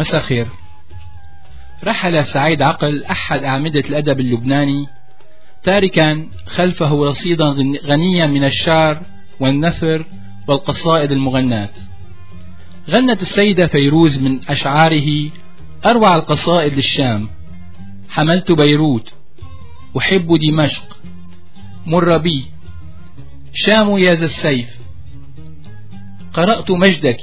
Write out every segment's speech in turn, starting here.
مساء خير. رحل سعيد عقل أحد أعمدة الأدب اللبناني تاركا خلفه رصيدا غنيا من الشعر والنثر والقصائد المغناة. غنت السيدة فيروز من أشعاره أروع القصائد للشام: حملت بيروت، أحب دمشق، مر بي، شام يا ذا السيف، قرأت مجدك،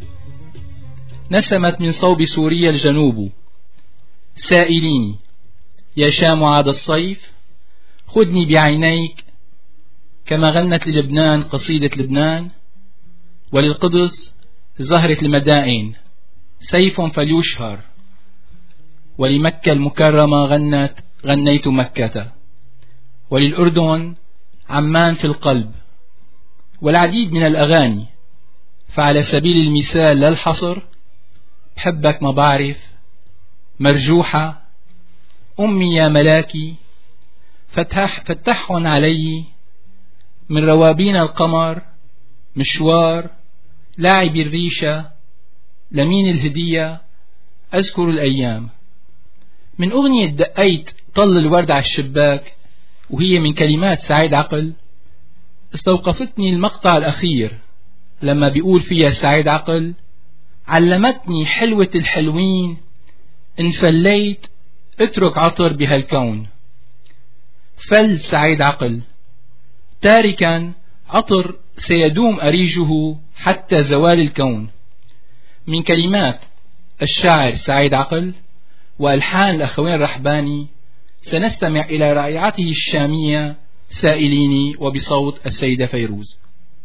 نسمت من صوب سوريا الجنوب، سائليني يا شام عاد الصيف، خذني بعينيك، كما غنت للبنان قصيدة لبنان، وللقدس زهرة المدائن سيف فليشهر، ولمكة المكرمة غنيت مكة، وللأردن عمان في القلب، والعديد من الأغاني. فعلى سبيل المثال لا الحصر: بحبك ما بعرف، مرجوحة، أمي يا ملاكي، فتحهم علي، من روابين القمر، مشوار، لاعب الريشة، لمين الهدية، أذكر الأيام. من أغنية دقيت طل الورد على الشباك، وهي من كلمات سعيد عقل، استوقفتني المقطع الأخير لما بيقول فيها سعيد عقل: علمتني حلوة الحلوين، إن فليت اترك عطر بهالكون. فل سعيد عقل تاركا عطر سيدوم أريجه حتى زوال الكون. من كلمات الشاعر سعيد عقل وألحان الأخوين الرحباني سنستمع إلى رائعته الشامية سائليني، وبصوت السيدة فيروز.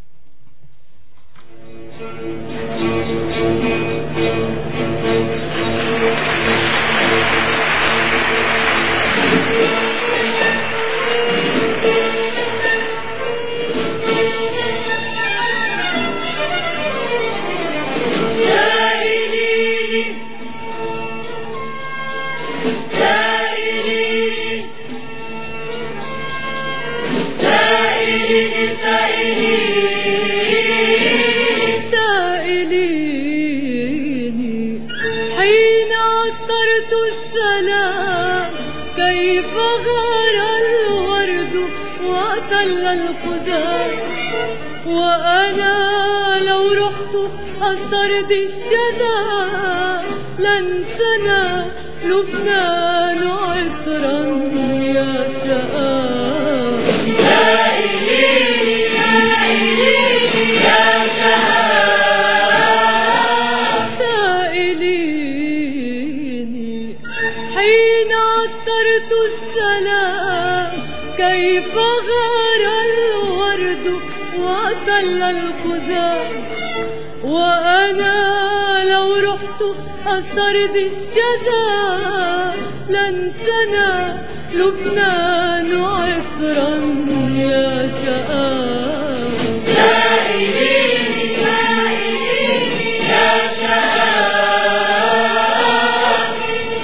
وأنا لو رحت أسرد الشذا لن سنى لبنان عطرا يا شآم. سائليني يا شآم، سائليني حين عطرت السلام، كيف غار الورد وطل الخزام. وأنا لو رحت أسرد الشذا لن سنى لبنان عطرا يا شآم. سائليني يا شآم.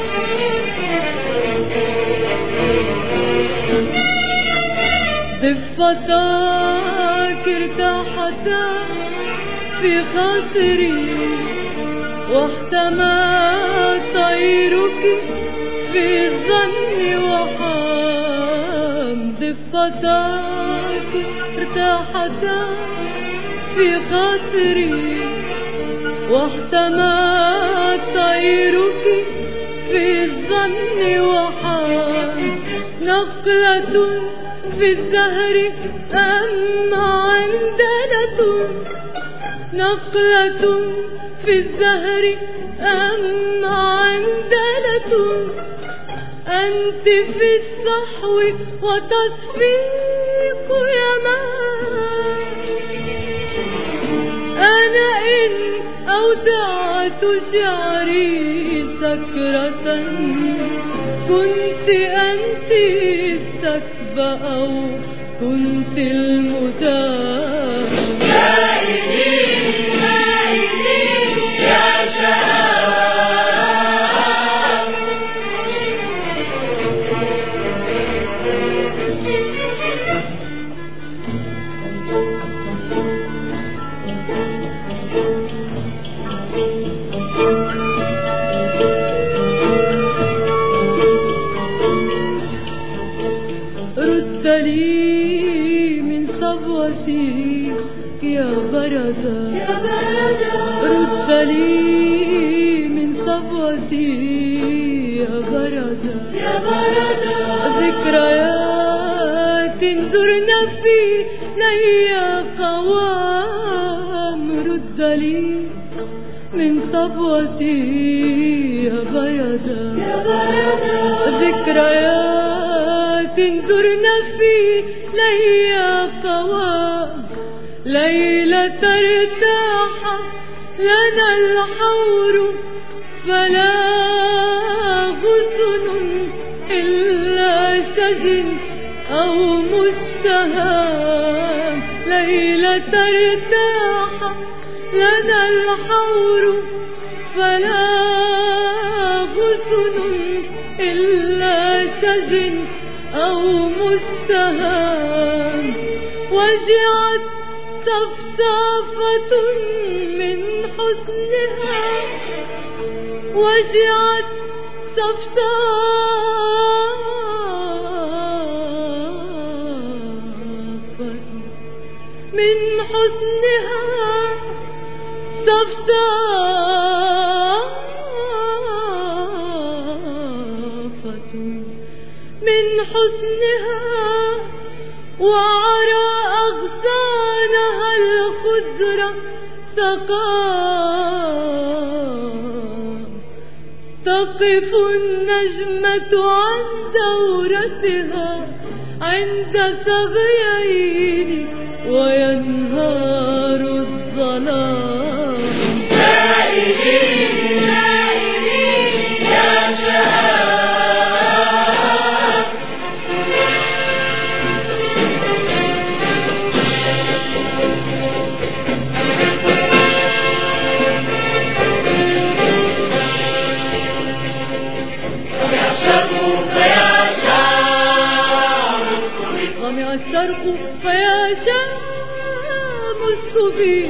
ضفتاك ارتاحتا في خاطري، واحتمى طيرك في الظن وحام. ضفتاك ارتاحتا في خاطري، واحتمى طيرك في الظن وحام. نقلة في الزهر أم عندلة، نقلة في الزهر أم عندلة. أنت في الصحو وتصفيق يمان. أنا إن أودعت شعري سكرة كنت أنت السكب أو كنت المدام. سائليني يا شآم. بردا ذكريات زرنا في ليا قوام رد لي من صبوتي يا بردا ذكريات زرنا في ليا قوام ليلة ارتاح لنا الحور فلا غصن إلا شجن أو مستهام ليلة ارتاح لنا الحور فلا غصن إلا شجن أو مستهام وجعت صفصافة من حسنها وجعت صفصافة من حسنها صفصافة من حسنها وعرى أغصانها الخضرة سقام تقف النجمة عن دورتها عند ثغيين وينهار الظلام سائلين يا شهاب غمع الشرق فيا شام الصبي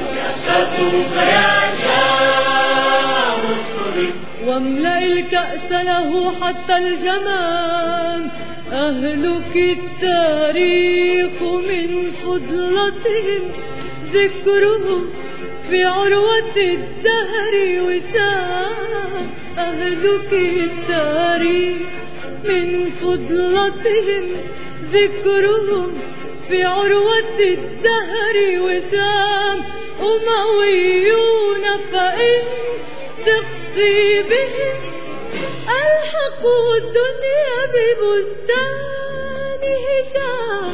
واملأ الكأس له حتى الجمام أهلك التاريخ من فضلتهم ذكرهم في عروة الدهر وسام أهلك التاريخ من فضلتهم ذكرهم في عروة الدهر وسام أمويون فإن تقصي بهم ألحقوا الدنيا ببستان هشام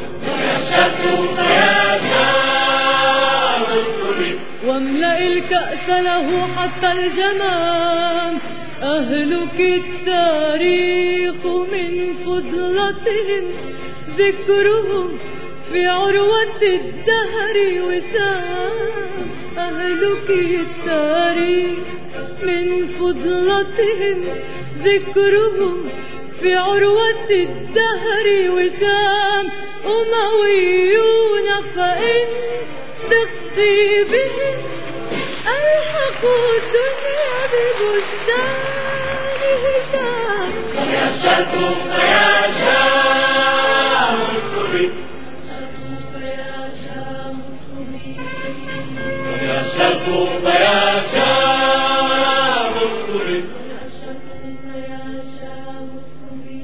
واملأ الكأس له حتى الجمام أهلك التاريخ من فضلتهم ذكرهم في عروة الدهر وسام أهلك التاريخ من فضلتهم ذكرهم في عروة الدهر وسام أمويون فإن تقصي بهم ألحقوا الدنيا ببستان هشام يا شرق يا شام الصبي يا شام الصبي يا شرق يا شام الصبي يا شرق يا شام الصبي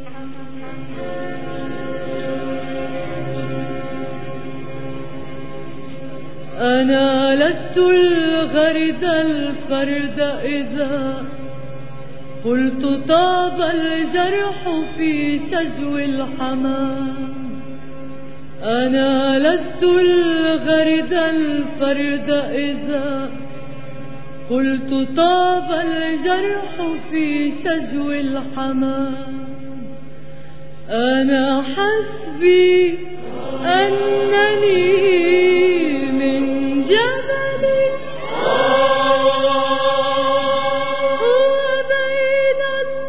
أنا لست الغرد الفرد إذا قلت طاب الجرح في شجو الحمام أنا لست الغرد الفرد إذا قلت طاب الجرح في شجو الحمام أنا حسبي أنني من جبل وبين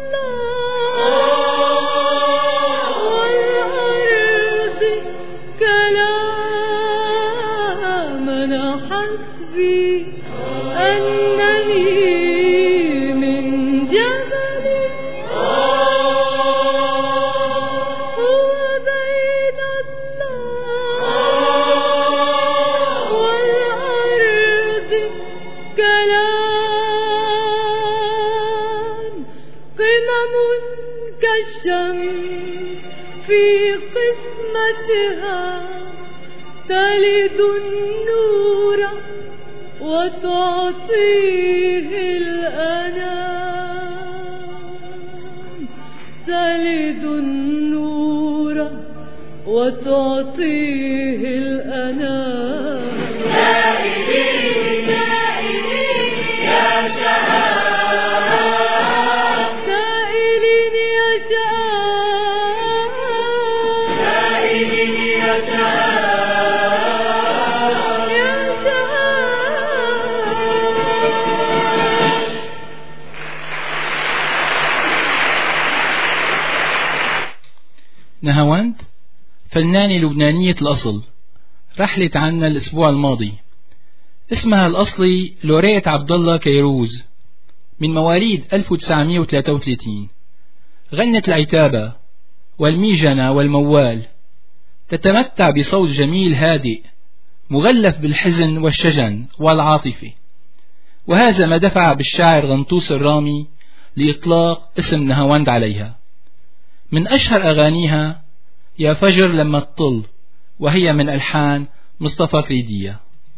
الله والأرض كلام أنا حسبي أنني من جبل وبين الله كالشمس في قسمتها تلد النور وتعطيه الأنام، تلد النور وتعطيه الأنام. سائلين سائلين يا شهاب، سائلين يا شهاب، سائلين يا شهاب، يا شهاب. نهاوند فنانة لبنانية الأصل، رحلت عنا الأسبوع الماضي. اسمها الأصلي لوريت عبد الله كيروز، من مواليد 1933. غنت العتابة والميجنة والموال. تتمتع بصوت جميل هادئ مغلف بالحزن والشجن والعاطفة، وهذا ما دفع بالشاعر غنطوس الرامي لإطلاق اسم نهاوند عليها. من أشهر أغانيها يا فجر لما تطل، وهي من ألحان مصطفى كريدية.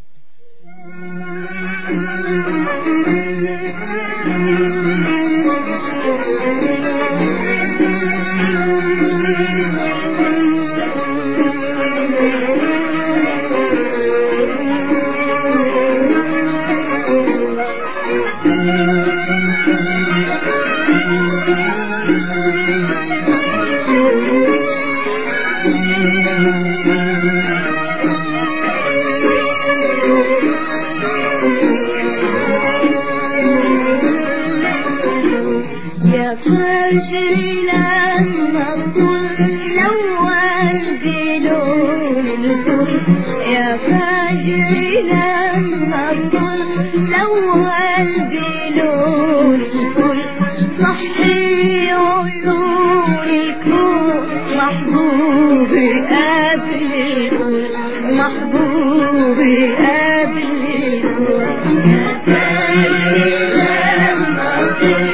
يا فجري لما تطل لون بلون الكل، يا فجري لما تطل لون بلون الكل، صحي عيون الكون محبوبي قبل الكل، محبوبي قبل الكل. يا فجري لما تطل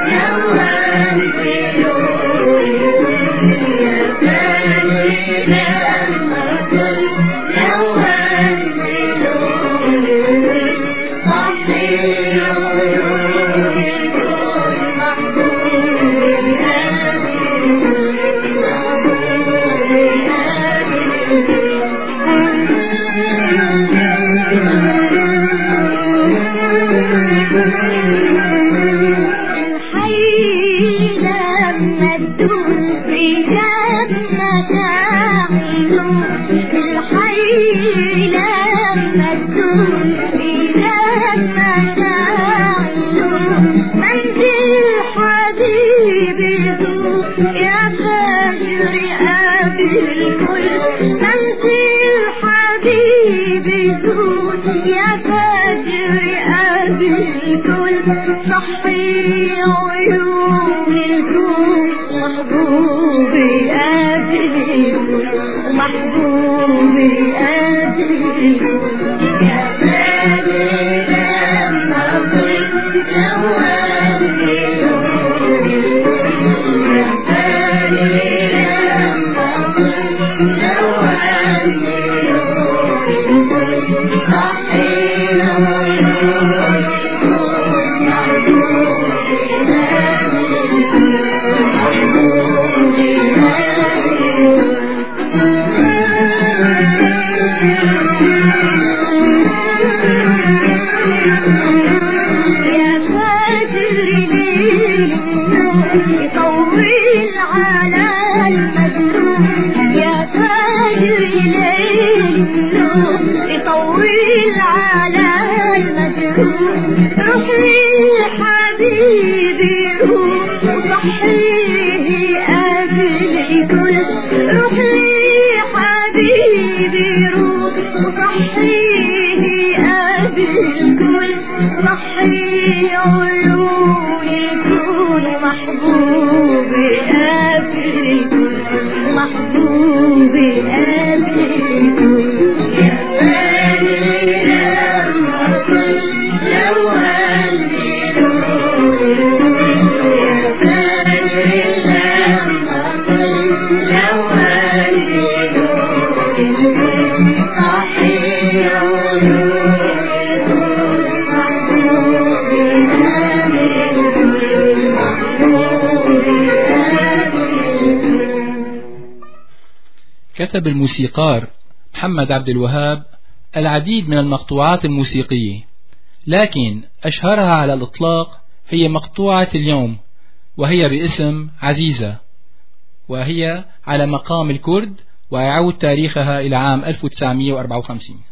صحي عيون الكون محبوبي قبلي، محبوبي قبلي. يا فادي لما طلت لون بلوني، يا فادي لما طلت لون بلوني، صحي عيون يطول على المجروح، يا فجر ليل النور يطول على المجروح، روحي حبيبي روح وصحيه قبل الكل، روحي حبيبي روح وصحيه قبل الكل، صحي عيون الكون محبوبي قبل الكل، محبوبي قبل الكل. يا فادي لما طلت لون بلوني، يا فادي كتب الموسيقار محمد عبد الوهاب العديد من المقطوعات الموسيقية، لكن أشهرها على الإطلاق هي مقطوعة اليوم، وهي باسم عزيزة، وهي على مقام الكرد، ويعود تاريخها إلى عام 1954.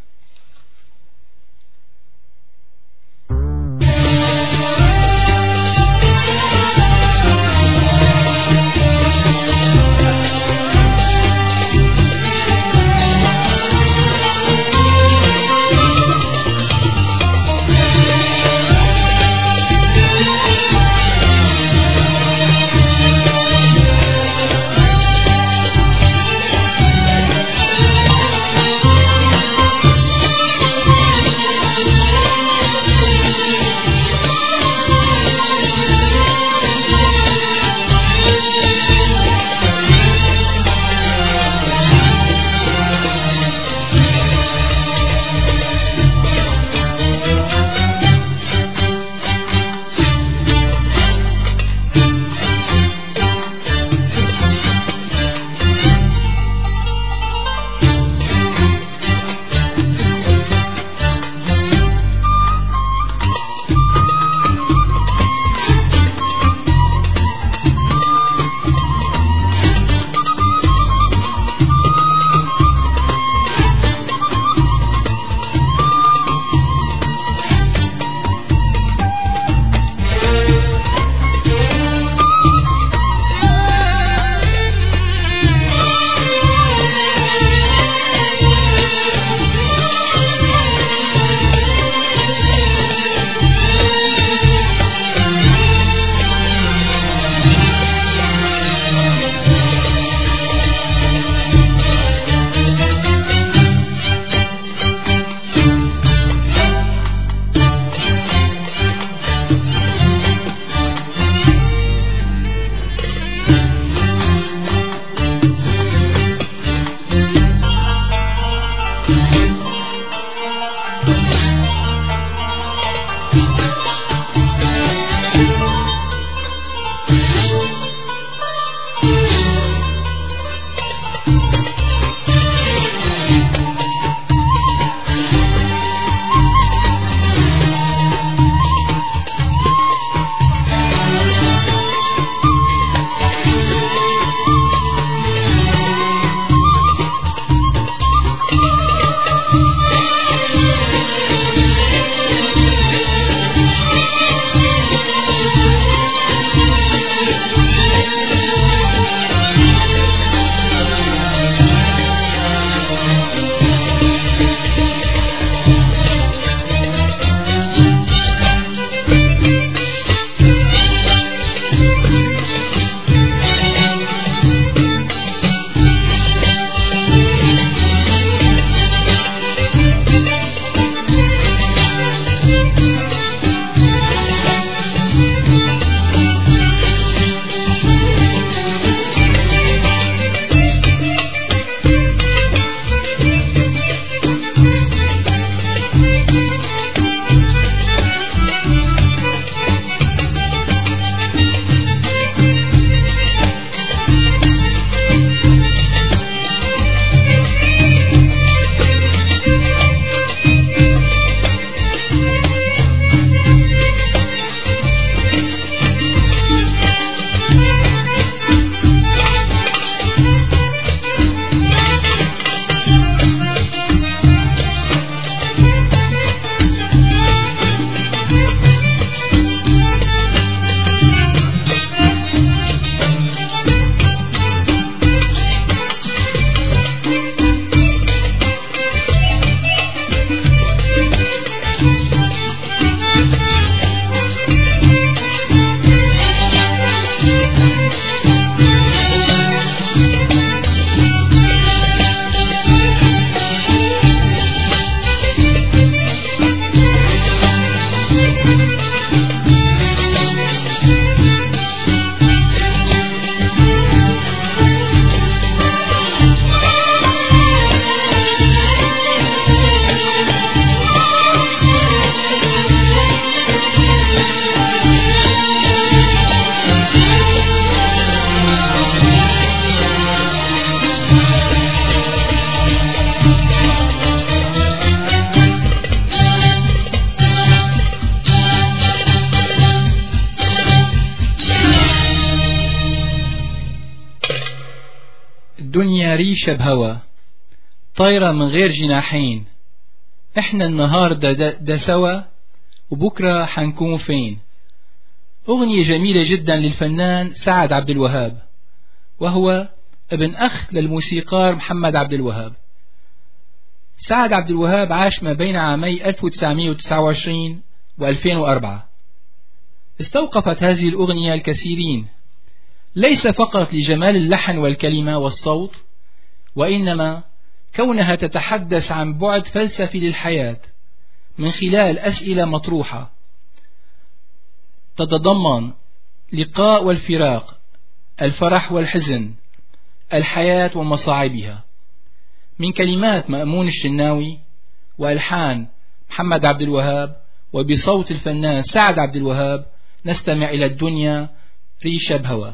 الدنيا ريشة بهوا، طايرة من غير جناحين، احنا النهاردة ده سوا وبكرة حنكون فين. أغنية جميلة جدا للفنان سعد عبد الوهاب، وهو ابن أخ للموسيقار محمد عبد الوهاب. سعد عبد الوهاب عاش ما بين عامي 1929 و2004. استوقفت هذه الأغنية الكثيرين، ليس فقط لجمال اللحن والكلمة والصوت، وإنما كونها تتحدث عن بعد فلسفي للحياة من خلال أسئلة مطروحة تتضمن لقاء والفراق، الفرح والحزن، الحياة ومصاعبها، من كلمات مأمون الشناوي وألحان محمد عبد الوهاب، وبصوت الفنان سعد عبد الوهاب. نستمع إلى الدنيا ريشة بهوا.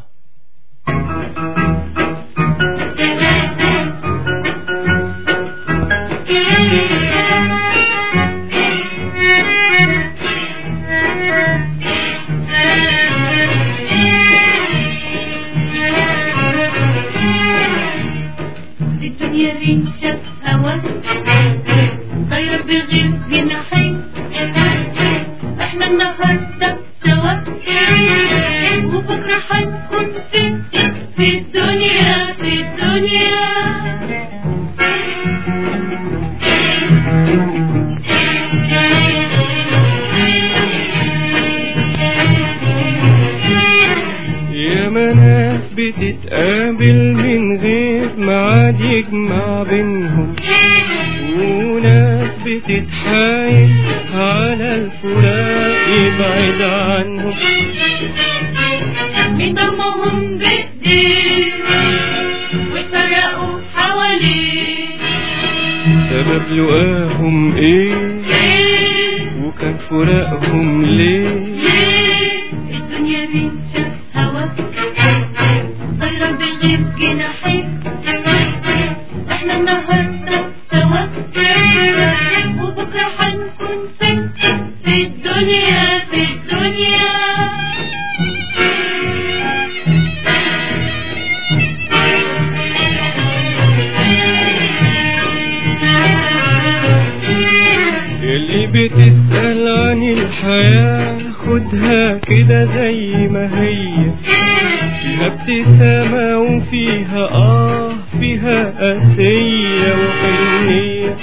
الدنيا ريشة هوا طايرة بغير جناحين، احنا النهاردة سوا وبكرة حنكون فين في الدنيا في الدنيا. يا ناس بتتقابل من غير ميعاد يجمع بينهم، وناس بتتحايل على الفراق يبعد عنهم، بيضمهم بايديه ويفرقوا حواليه، سبب لقاهم ايه وكان فراقهم ليه. الدنيا ريشة هوا طايرة بغير جناحين، احنا النهاردة سوا وبكرة حنكون فين في الدنيا في الدنيا. اللي بتسأل عن الحياة خدها كده زي ما هي، فيها ابتسامة وفيها فيها قاسية وحنية،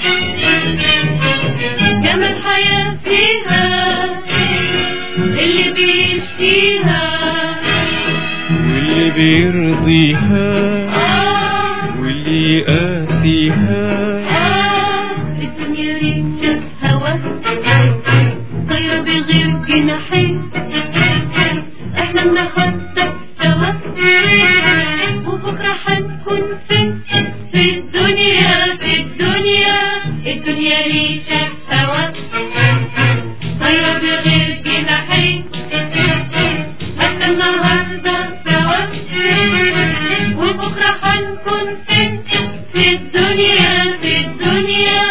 جمال حياة فيها اللي بيشتيها واللي بيرضيها واللي يقاسيها. الدنيا ريشة هوا طايرة بغير جناحين، احنا النهاردة سوا وبكرة حنكون فين في الدنيا في الدنيا. الدنيا ريشة هوا طايرة بغير جناحين، احنا النهاردة سوا وبكرة حنكون فين في الدنيا في الدنيا.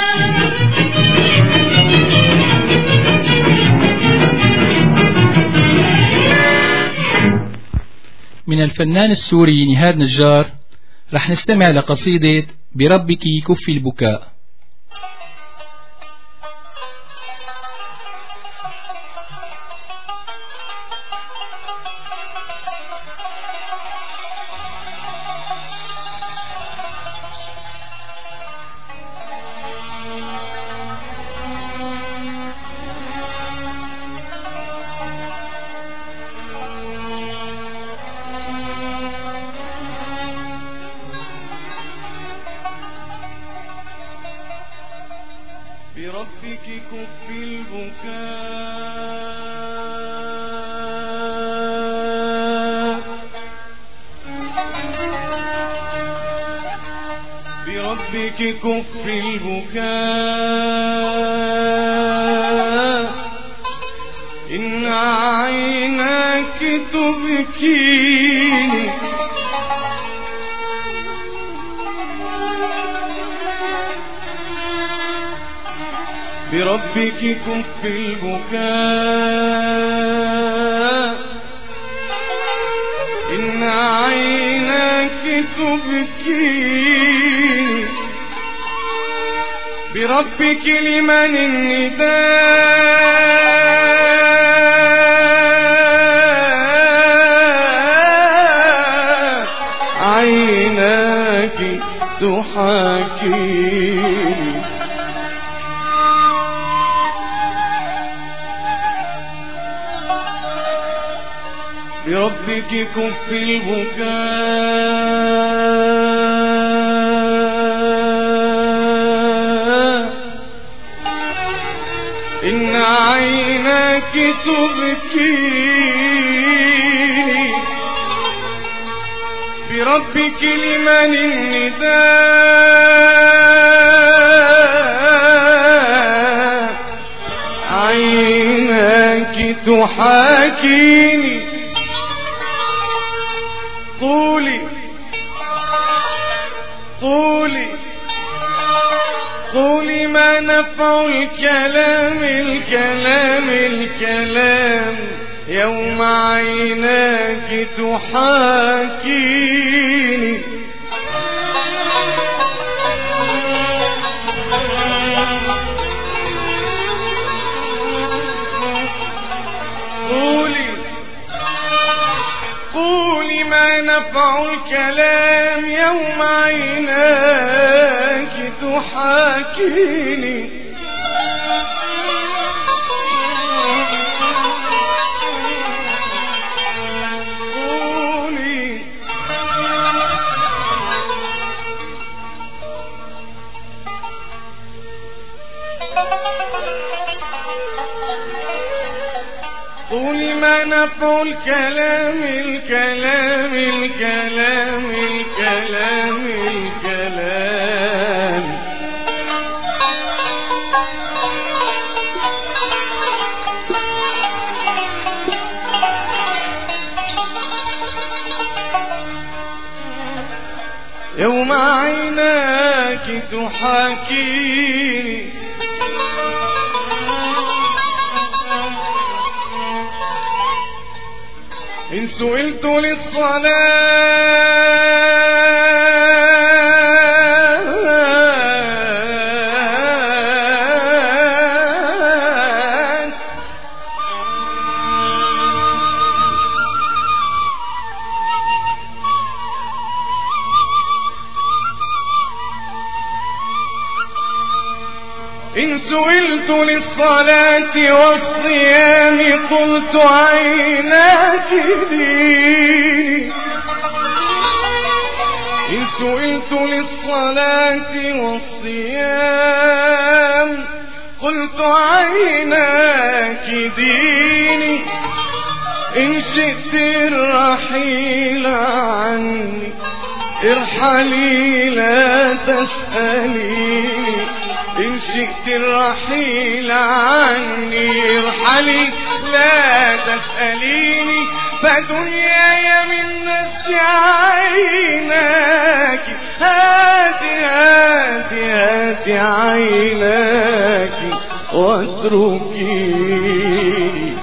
من الفنان السوري نهاد نجار رح نستمع لقصيدة بربك كفي البكاء. بربك كفي البكاء، بربك كفي البكاء، إن عيناك تبكيني بربك كف البكاء، إن عيناك تبكيني بربك لمن النداء عيناك تحاكيني بربك كف البكاء إن عيناك تبكيني بربك لمن النداء عيناك تحاكيني قولي قولي قولي ما نفع الكلام الكلام الكلام يوم عيناك تحاكيني قولي ما نفع الكلام يوم عيناك تحاكيني قولي قولي ما نفع الكلام الكلام الكلام الكلام الكلام يوم عيناك تحاكيني إن سئلت للصلاة إن سئلت للصلاة والصيام قلت عيناك ديني إن سئلت للصلاة والصيام قلت عيناك ديني إن شئت الرحيل عني ارحلي لا تسأليني إن شئت الرحيل عني ارحلي لا تسأليني فدنياي من نفس عيناك هاتي هاتي هاتي عيناك واتركيني.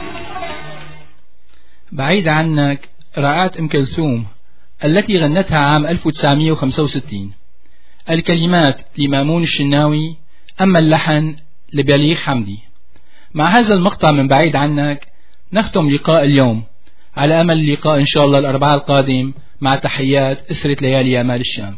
بعيد عنك رأت أم كلثوم التي غنتها عام 1965. الكلمات لمامون الشناوي، أما اللحن لبليغ حمدي. مع هذا المقطع من بعيد عنك نختم لقاء اليوم، على أمل اللقاء إن شاء الله الأربعاء القادم، مع تحيات أسرة ليالي آمال الشام.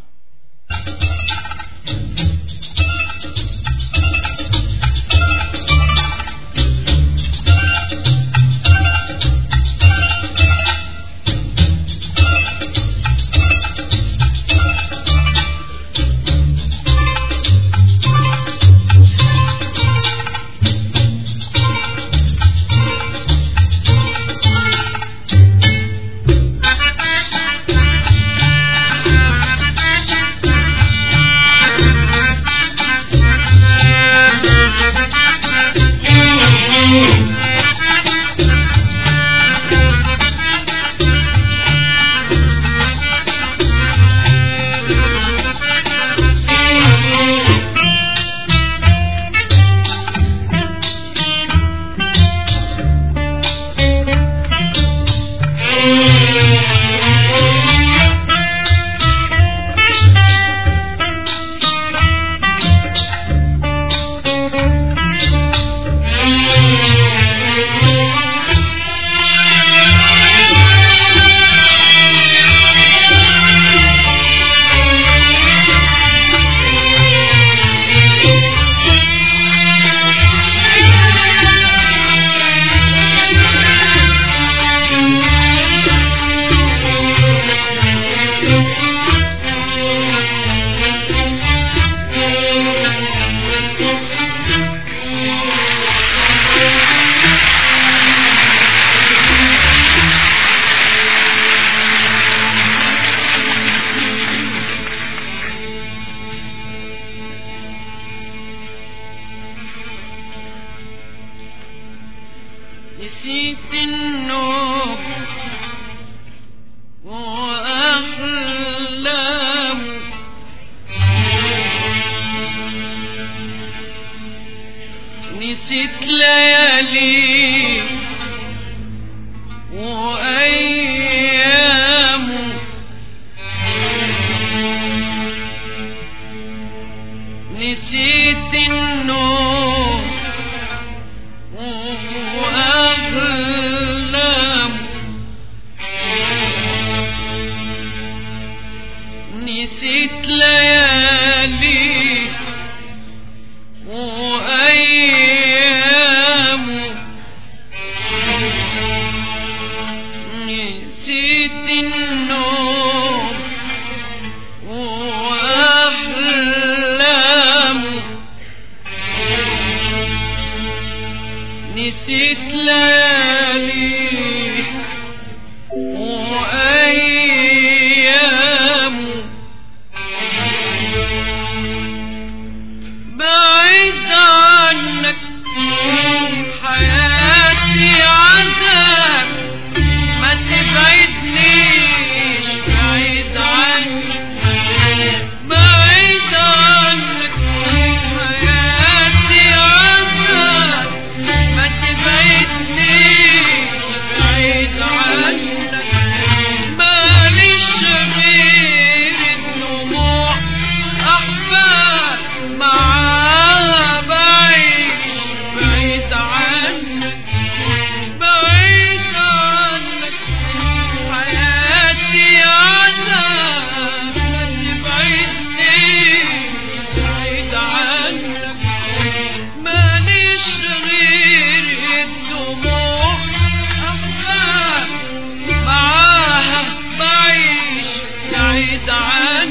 نسيت النوم وأحلام نسيت ليالي وأيام نسيت النوم وأحلام نسيت ليالي وأيام بعيد عنك حياتي عذاب ما تبعدنيش بعيد عنك بعيد عنك حياتي عذاب ما تبعدنيش بعيد عنك ماليش غير الدموع أحفاد معاها بعيش بعيد عنك بعيد عنك حياتي عذاب ما تبعدنيش بعيد عنك ماليش غير الدموع أحفاد معاها بعيش بعيد عنك